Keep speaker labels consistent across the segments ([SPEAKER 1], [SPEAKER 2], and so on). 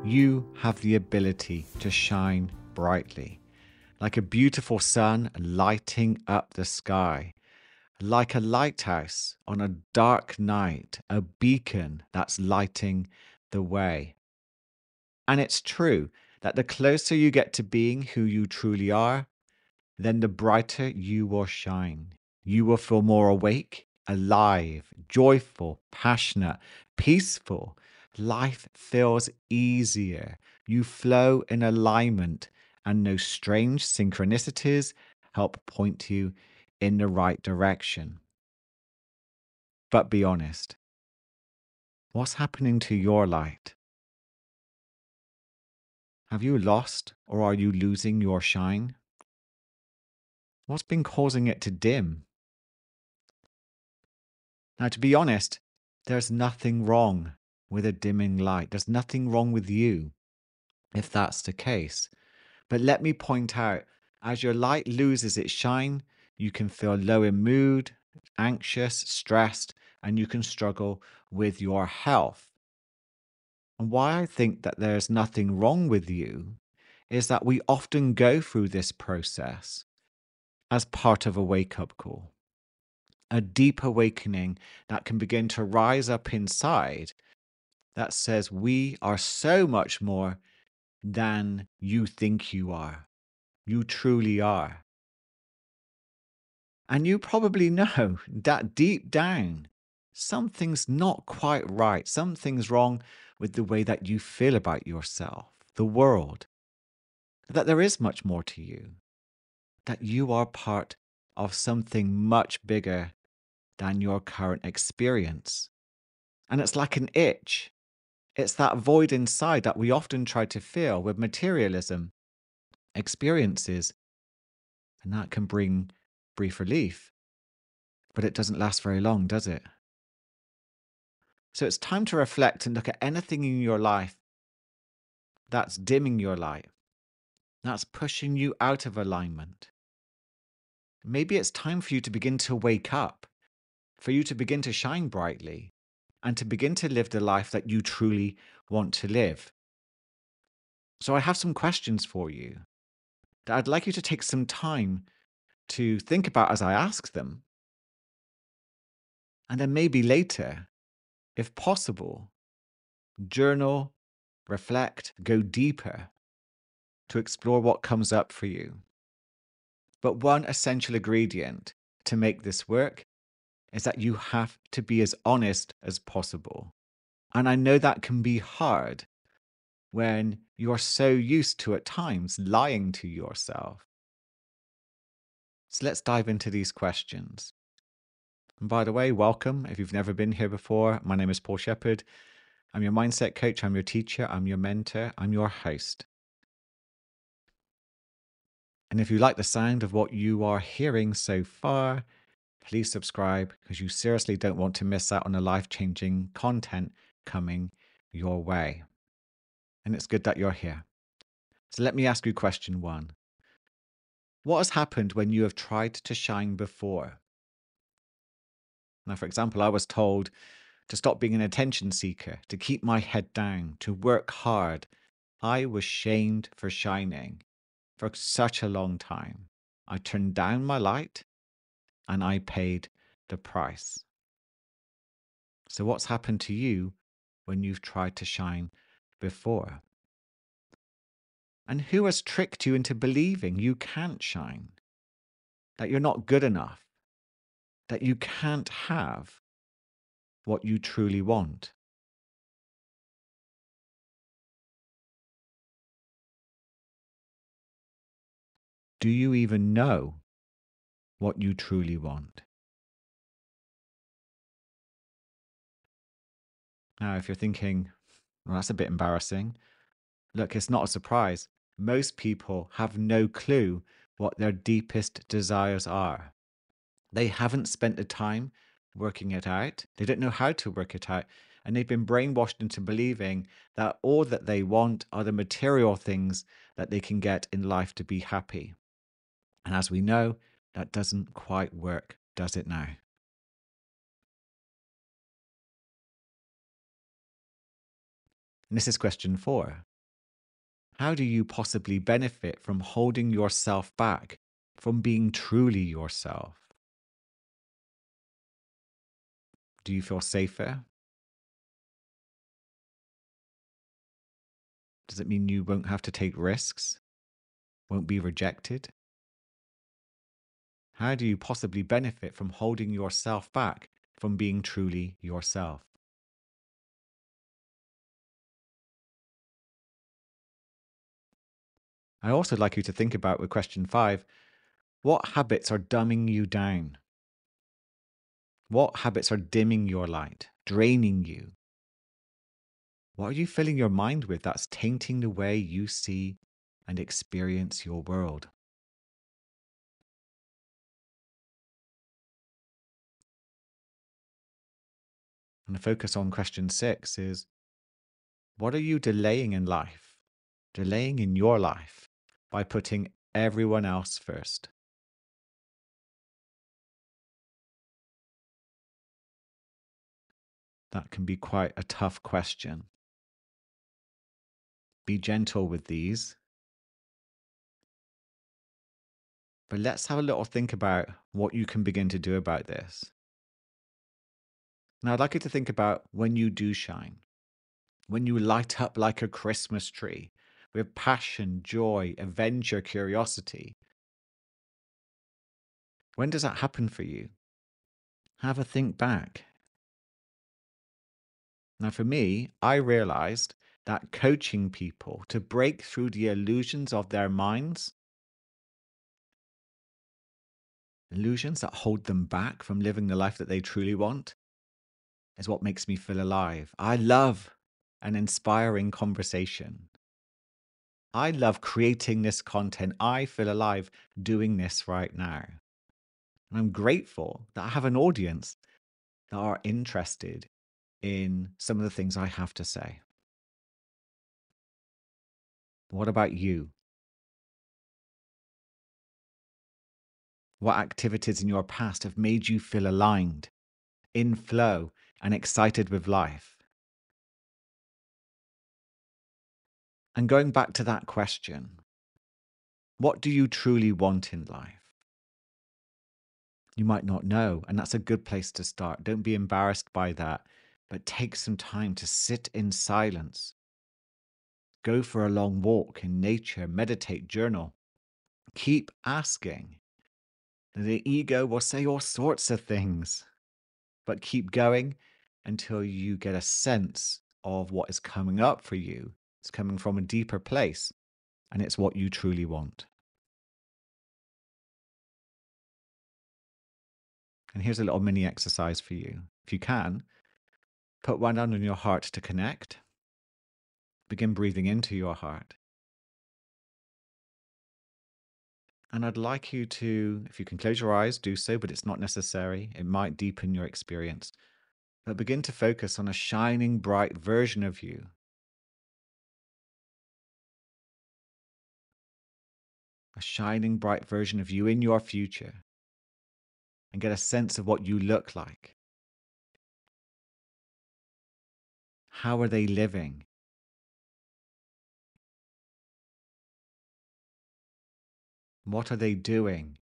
[SPEAKER 1] you have the ability to shine brightly, like a beautiful sun lighting up the sky, like a lighthouse on a dark night, a beacon that's lighting the way. And it's true that the closer you get to being who you truly are, then the brighter you will shine. You will feel more awake, alive, joyful, passionate, peaceful. Life feels easier. You flow in alignment, and no strange synchronicities help point you in the right direction. But be honest, what's happening to your light? Have you lost or are you losing your shine? What's been causing it to dim? Now, to be honest, there's nothing wrong with a dimming light. There's nothing wrong with you if that's the case. But let me point out, as your light loses its shine, you can feel low in mood, anxious, stressed, and you can struggle with your health. And why I think that there's nothing wrong with you is that we often go through this process as part of a wake up call, a deep awakening that can begin to rise up inside that says we are so much more than you think you are. You truly are. And you probably know that deep down, something's not quite right. Something's wrong with the way that you feel about yourself, the world, that there is much more to you, that you are part of something much bigger than your current experience. And it's like an itch. It's that void inside that we often try to fill with materialism, experiences, and that can bring brief relief. But it doesn't last very long, does it? So it's time to reflect and look at anything in your life that's dimming your light, that's pushing you out of alignment. Maybe it's time for you to begin to wake up, for you to begin to shine brightly, and to begin to live the life that you truly want to live. So I have some questions for you that I'd like you to take some time to think about as I ask them. And then maybe later, if possible, journal, reflect, go deeper to explore what comes up for you. But one essential ingredient to make this work is that you have to be as honest as possible. And I know that can be hard when you're so used to at times lying to yourself. So let's dive into these questions. And by the way, welcome. If you've never been here before, my name is Paul Shepherd. I'm your mindset coach, I'm your teacher, I'm your mentor, I'm your host. And if you like the sound of what you are hearing so far, please subscribe because you seriously don't want to miss out on the life-changing content coming your way. And it's good that you're here. So let me ask you question one. What has happened when you have tried to shine before? Now, for example, I was told to stop being an attention seeker, to keep my head down, to work hard. I was shamed for shining for such a long time. I turned down my light and I paid the price. So, what's happened to you when you've tried to shine before? And who has tricked you into believing you can't shine, that you're not good enough, that you can't have what you truly want? Do you even know what you truly want? Now, if you're thinking, well, that's a bit embarrassing, look, it's not a surprise. Most people have no clue what their deepest desires are. They haven't spent the time working it out. They don't know how to work it out. And they've been brainwashed into believing that all that they want are the material things that they can get in life to be happy. And as we know, that doesn't quite work, does it now? And this is question 4. How do you possibly benefit from holding yourself back from being truly yourself? Do you feel safer? Does it mean you won't have to take risks? Won't be rejected? How do you possibly benefit from holding yourself back from being truly yourself? I also like you to think about with question 5, what habits are dumbing you down? What habits are dimming your light, draining you? What are you filling your mind with that's tainting the way you see and experience your world? And the focus on question 6 is, what are you delaying in life, delaying in your life by putting everyone else first? That can be quite a tough question. Be gentle with these, but let's have a little think about what you can begin to do about this. Now, I'd like you to think about when you do shine, when you light up like a Christmas tree with passion, joy, adventure, curiosity. When does that happen for you? Have a think back. Now, for me, I realized that coaching people to break through the illusions of their minds, illusions that hold them back from living the life that they truly want, is what makes me feel alive. I love an inspiring conversation. I love creating this content. I feel alive doing this right now. And I'm grateful that I have an audience that are interested in some of the things I have to say. What about you? What activities in your past have made you feel aligned, in flow, and excited with life? And going back to that question, what do you truly want in life? You might not know, and that's a good place to start. Don't be embarrassed by that, but take some time to sit in silence. Go for a long walk in nature, meditate, journal. Keep asking. The ego will say all sorts of things, but keep going until you get a sense of what is coming up for you. It's coming from a deeper place, and it's what you truly want. And here's a little mini exercise for you. If you can, put one hand on your heart to connect. Begin breathing into your heart. And I'd like you to, if you can close your eyes, do so, but it's not necessary. It might deepen your experience. But begin to focus on a shining, bright version of you. A shining, bright version of you in your future. And get a sense of what you look like. How are they living? What are they doing?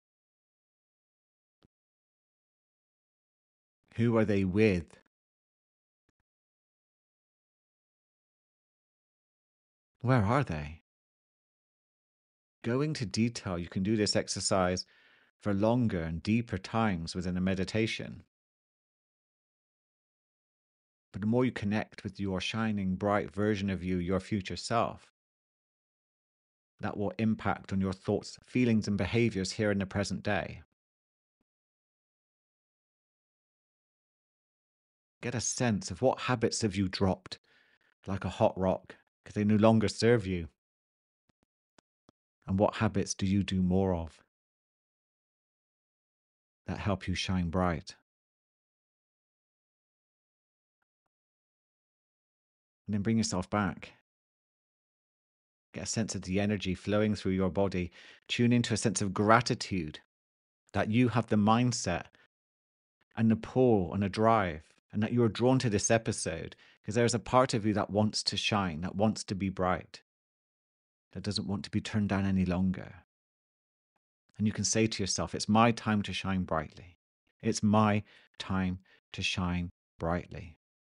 [SPEAKER 1] Who are they with? Where are they? Go into detail. You can do this exercise for longer and deeper times within a meditation. But the more you connect with your shining, bright version of you, your future self, that will impact on your thoughts, feelings, and behaviors here in the present day. Get a sense of what habits have you dropped like a hot rock because they no longer serve you. And what habits do you do more of that help you shine bright? And then bring yourself back. Get a sense of the energy flowing through your body. Tune into a sense of gratitude that you have the mindset and the pull and the drive, and that you're drawn to this episode because there's a part of you that wants to shine, that wants to be bright. that doesn't want to be turned down any longer. And you can say to yourself, it's my time to shine brightly. It's my time to shine brightly.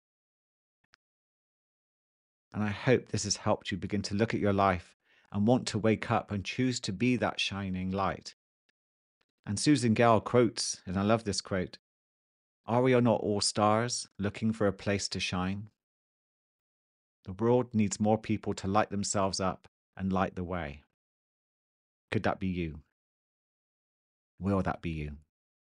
[SPEAKER 1] And I hope this has helped you begin to look at your life and want to wake up and choose to be that shining light. And Susan Gale quotes, and I love this quote, "Are we not all stars looking for a place to shine? The world needs more people to light themselves up and light the way." Could that be you? Will that be you?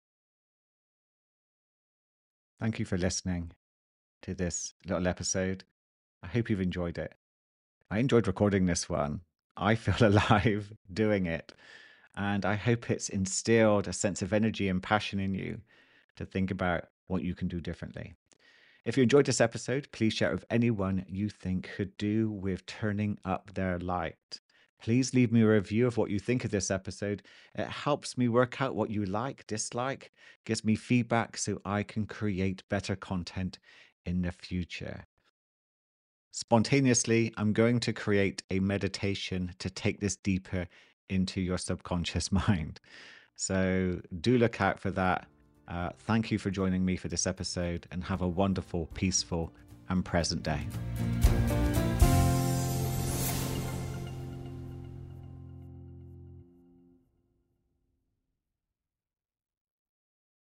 [SPEAKER 1] Thank you for listening to this little episode. I hope you've enjoyed it. I enjoyed recording this one. I feel alive doing it. And I hope it's instilled a sense of energy and passion in you to think about what you can do differently. If you enjoyed this episode, please share it with anyone you think could do with turning up their light. Please leave me a review of what you think of this episode. It helps me work out what you like, dislike, gives me feedback so I can create better content in the future. Spontaneously, I'm going to create a meditation to take this deeper into your subconscious mind. So do look out for that. Thank you for joining me for this episode and have a wonderful, peaceful, and present day.